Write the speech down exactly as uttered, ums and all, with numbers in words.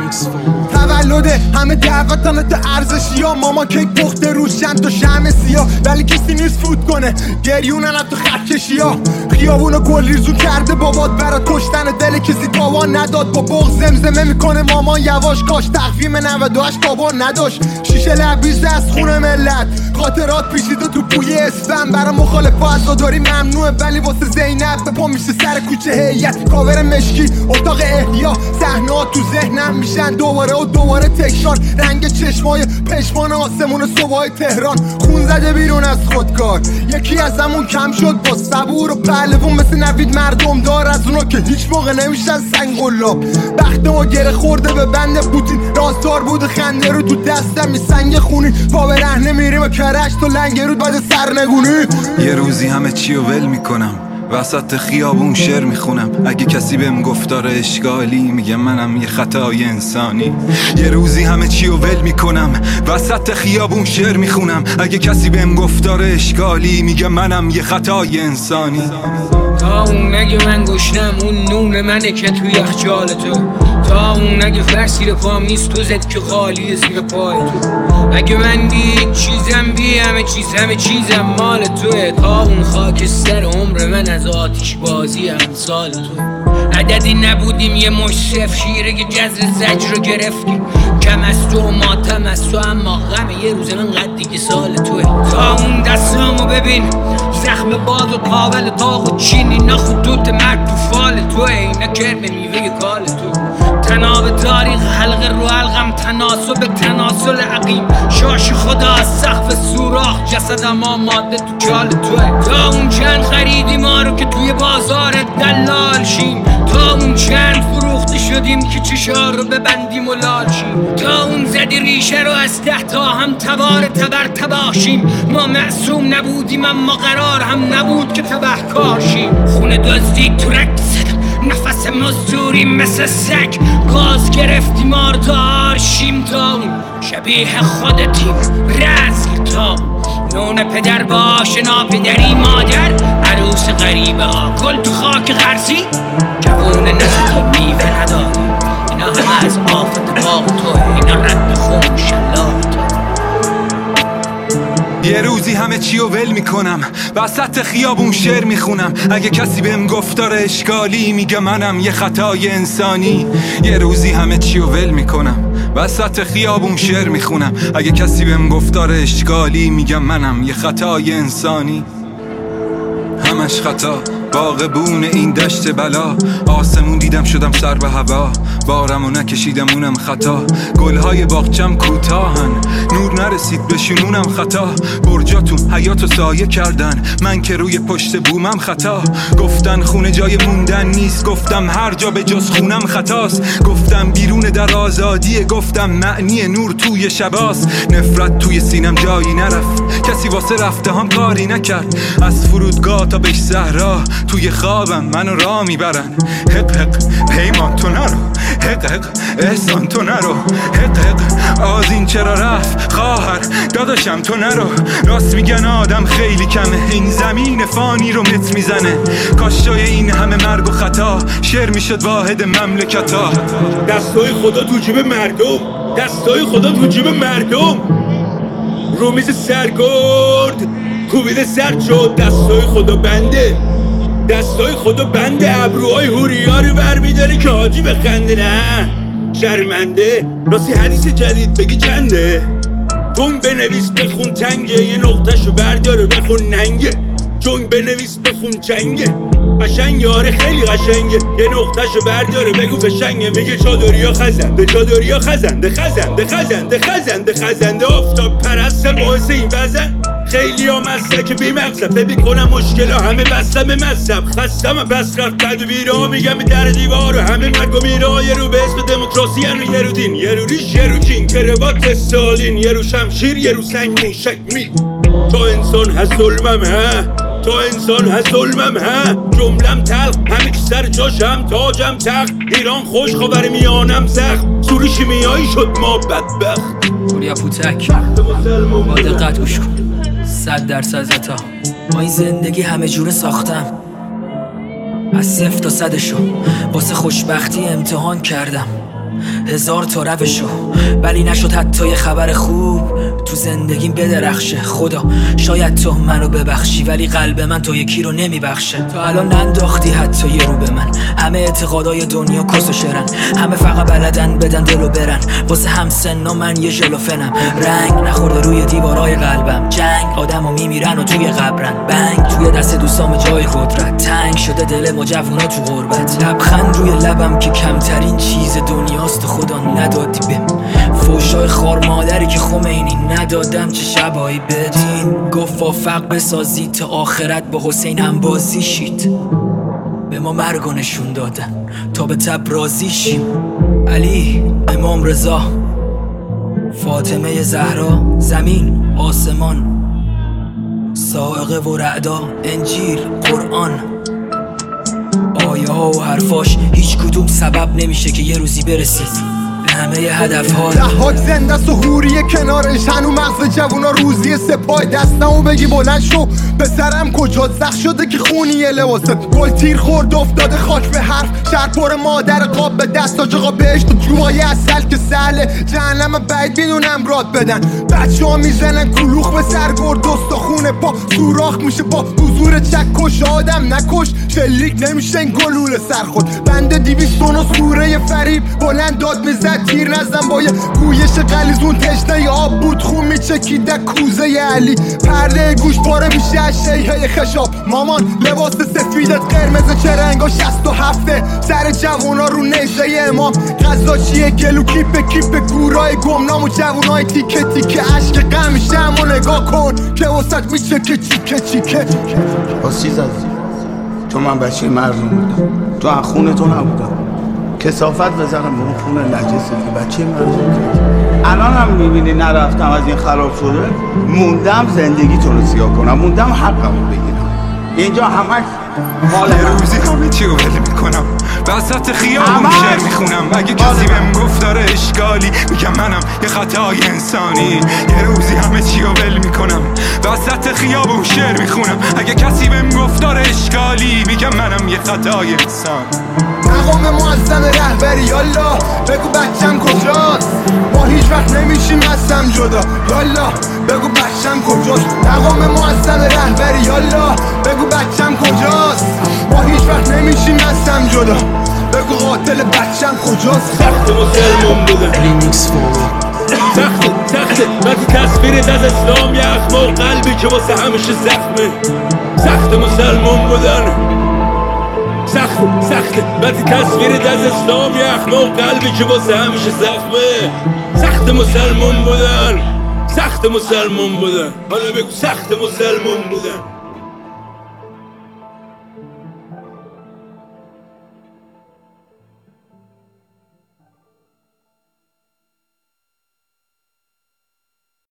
تولد همه دعوتانت ارزشی ها، ماما کیک پخته روش چند تا شمع سیاه، ولی کسی نیست فوت کنه گریونن تو خط کشی ها. خیابونو گل ریزون کرده بابات برات کشتن، دل کسی تاوان نداد با بغض زمزمه میکنه مامان یواش، کاش تقویم نود و هشت تاوان نداشت. شیشه لبریز از خون ملت، خاطرات پیچیده تو بوی اسفن، برا مخالف عزاداری ممنوعه ولی واسه زینب به پا میشه سر کوچه هیئت. کاور مشکی اتاق احیا، صحنه ها تو ذهنم میشن دوباره و دوباره تکرار، رنگ چشمای پشمان آسمون صبحای تهران، خون زده بیرون از خودکار. یکی از همون کم شد با صبور و پهلوون مثل نوید مردم دار، از اونا که هیچ موقع نمیشن سنگ قلاب. بخت ما گره خورده به بند پوتین، راستار بود خنده رو تو دستم می سنگ خونی، پا به رهنه میریم و کرش تو لنگ رود بعد سرنگونی. یه روزی همه چی رو ول میکنم، وسط خیابون شعر میخونم، اگه کسی بهم گفتار اشکالی میگه منم یه خطای انسانی. یه روزی همه چی رو ول میکنم، وسط خیابون شعر میخونم، اگه کسی بهم گفتار اشکالی میگه منم یه خطای انسانی. تا اون نگه من گشنم اون نون منه که توی یخچال تو، تا اون نگه فرسیر پام نیست تو زد که خالی زیر پای تو، اگه من بی چیزم بی همه چیز همه چیزم مال توه، تا اون خاک سر عمر من از آتیش بازی امثال تو. عددی نبودیم یه مشرف شیره که جزر زجر رو گرفتیم، کم از تو و ماتم از تو اما غم یه روز من قد دیگه سال توه. تا اون دستامو ببین زخم باد و قابل داغ و چینی نخودوت مرد تو فال توه، اینا کرم میوه کال تو. تناب تاریخ حلقه رو حلقم تناسب تناسل عقیم، شاش خدا از سقف سوراخ جسدم آماده تو چال توه. تا اون چند خریدی ما رو که توی بازار دلال شیم، تا اون چند فروخته شدیم که چشار رو ببندیم و لال شیم، تا اون زدی ریشه رو از ته تا هم تبار تبر تباشیم. ما معصوم نبودیم اما قرار هم نبود که تبهکار شیم. خونه دزدی تو رقص نفس مزدوری مثل سگ، گاز گرفتیم آردار شیم، تا اون شبیه خودتیم رزل، تا نون پدر باشه ناپدری مادر، عروس غریبه ها گل تو خاک غرزی، جوون نزدی میوه نداری، اینا همه از آفت باغ توه، اینا رد خون شلات. یه روزی همه چی رو ول میکنم، وسط خیابون شعر میخونم، اگه کسی بهم گفتار اشکالی میگه منم یه خطای انسانی. یه روزی همه چی رو ول میکنم، وسط خیابون شعر میخونم، اگه کسی بهم گفتار اشکالی میگه منم یه خطای انسانی. همش خطا باغبون این دشت بلا، آسمون دیدم شدم سر به هوا، بارمو نکشیدم اونم خطا، گلهای باغچم کوتاهن نور نرسید بشونونم خطا، برجاتون حیاتو سایه کردن من که روی پشت بومم خطا، گفتن خونه جای موندن نیست، گفتم هر جا به جز خونم خطاست، گفتم بیرون در آزادیه، گفتم معنی نور توی شباست، نفرت توی سینم جایی نرفت، کسی واسه رفته هم کاری نکرد، از فرودگاه تا بهش صحرا توی خوابم منو راه میبرن، حق حق پیمان تو نرو، حق حق احسان تو نرو، حق حق آذین چرا رفت خواهر داداشم تو نرو، راست میگن آدم خیلی کمه این زمین فانی رو مت میزنه، کاش جای این همه مرگ و خطا شعر میشد واحد مملکتا. دستای خدا تو جیب مردم، دستای خدا تو جیب مردم، رو میز سرگرد کوبیده سر شد، دستای خدا بنده، دستای خدا بنده، ابروهای هوریا رو بر میداره که حاجی بخنده، نه شرمنده، راستی حدیث جدید بگی چنده، جنگ بنویس بخون تنگه، یه نقطهشو برداره بخون ننگه، جنگ بنویس بخون چنگه، قشنگ یاره خیلی قشنگه، یه نقطهشو برداره بگو فشنگه، میگه چادریا خزنده چادریا خزنده خزنده خزنده خزنده خزنده، افتاد پرستم باعث این وزن، خیلی ها مزده که بی مقصد فکر کنم مشکل ها همه بستم به مذهب، خستم بس رفت قد و بیرا میگم در دیوار و همه مرگ و میرا، یه رو به اسم دموکراسی هنو یه رو دین، یه رو ریش یه رو چین کروات استالین، یه رو شمشیر یه رو سنگ موشک می، تا انسان هست ظلمم ها، تا انسان هست ظلمم ها، جملم تلخ همه چی سر جاشم تاجم تخت، ایران خوش خبر میانم سخت، سوری شیمیایی شد ما بدبخت. پوریا پوتک با دقت گوش کن، صد درصد زتا، ما این زندگی همه جوره ساختم، از صفر تا صدشو واسه خوشبختی امتحان کردم، هزار تا روشو، ولی نشد حتی یه خبر خوب تو زندگیم بدرخشه. خدا شاید تو منو ببخشی، ولی قلب من تو یکی رو نمیبخشه. تا الان ننداختی حتی یه رو به من. همه اعتقادای دنیا کس و شرن، همه فقط بلدن بدن دلو برن. واسه همسنا من یه ژلوفنم، رنگ نخورده روی دیوارای قلبم. جنگ آدمو میمیرن و توی قبرن، بنگ توی دست دوستام جای قدرت. تنگ شده دل ما جوونا تو غربت. لبخند روی لبم که کمترین چیز دنیاست، خدا ندادی بهم. فوشای خار مادری که خمینی ندادم، چه شبایی بدین. گفت وافق بسازی تا آخرت با حسین هم بازی شید. به ما مرگو نشون دادن تا به تب راضی شیم. علی، امام رضا، فاطمه زهرا، زمین، آسمان، صاعقه و رعدا، انجیل، قرآن. آیه ها و حرفاش هیچ کدوم سبب نمیشه که یه روزی برسید همه هدف ها. دهاک زنده است و حوریه کنارش، هنو مغز جوونا روزی سپای. دستمو بگی بلند شو پسرم، کجا زخ شده که خونیه لباست. گل تیر خورد افتاده خاک به حرف، شهر پر مادر قاب به دست. آجاقا بهشت و جوهای اصل که سهله، جهنم بعید میدونم راد بدن. بچه ها میزنن کلوخ به سر گرد، خونه پا سوراخ میشه با حضور چکش. آدم نکش شلیک نمیشه این گلوله سر خود. بنده دیویستون و سوره فریب بلند داد میزد، تیر نزدم با یه گویش غلیظون. تشنه آب بود خون میچکیده کوزه علی. پرده گوش پاره میشه از شیهه خشاب. مامان لباس سفیدت قرمز چه رنگا شست و هفته. سر جوونا رو نیزه امام. غذا چیه گلو کیپ کیپ گورای گمنام و جوونای تیکه تیکه. عشق غم شم و نگاه کن که وسط میچکه چیکه چیکه. باز چیز عزیز، تو من بچه مردم بودم، تو از خونه تو نبودم. کثافت بزنم به اون خونه نجسه که بچه مردم کرد. الان هم میبینی نرفتم از این خراب شده، موندم زندگیتون رو سیاه کنم، موندم حقمو بگیرم. اینجا همه حال یه روزی همه چی رو ول میکنم، وسط خیابون شعر میخونم. اگه کسی بهم گفت داره اشکالی، میگم منم یه خطای انسانی. یه روزی همه چی رو ول میکنم، وسط خیابون شعر میخونم. اگه کسی بهم گفت داره اشکالی، میگم منم یه خطای انسان. مقام معظم رهبری یالا بگو بچم کجاست. ما هیچ وقت نمیشیم هستم جدا یالا بگو بچم کجاست. مقام معظم رهبری یالا بگو بچم کجاست. ما هیچ وقت نمیشیم هستم جدا بگو قاتل بچم کجاست. سخت مسلمون بودن، سخت سخت وقتی تصویرت از اسلام یخم و قلبی که واسه همیشه زخمه. سخت مسلمون بودن، سخت سخت وقتی تصویرت از اسلام یخم و قلبی که واسه همیشه زخمه. سخت مسلمون بودن، سخت مسلمون بودن. حالا بگو سخت مسلمون بودن.